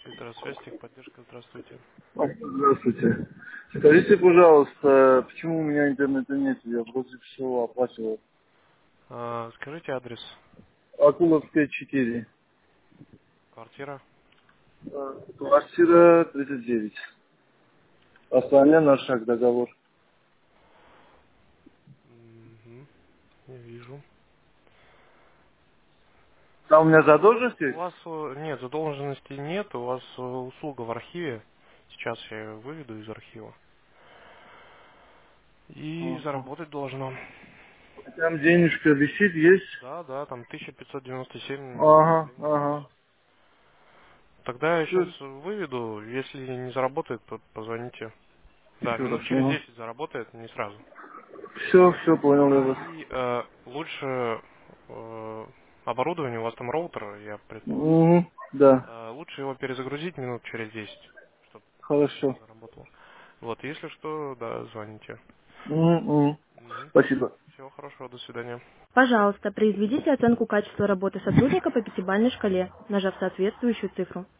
Интернет-связь, техподдержка, здравствуйте. Здравствуйте. Скажите, пожалуйста, почему у меня интернета нет? Я вроде все оплачивал. Скажите адрес, Акуловская 4. квартира. Квартира 39. Оставляю на шаг договор. Мгм, не вижу. Там у меня задолженность У есть? вас нет, задолженности нет, у вас услуга в архиве. Сейчас я ее выведу из архива. И Ага. заработать должно. Там денежка висит, есть? Да, да, там 1597 Ага, рублей ага. находится. Тогда я сейчас Все, выведу, если не заработает, то позвоните. Да, еще минут раз. через Ага. 10 заработает, не сразу. Все, понял я вас. И лучше оборудование, у вас там роутер, я предположил. Угу, да, Лучше его перезагрузить минут через 10, чтобы хорошо. заработало. Вот, если что, да, звоните. Угу. Спасибо. Всего хорошего, до свидания. Пожалуйста, произведите оценку качества работы сотрудника по пятибалльной шкале, нажав соответствующую цифру.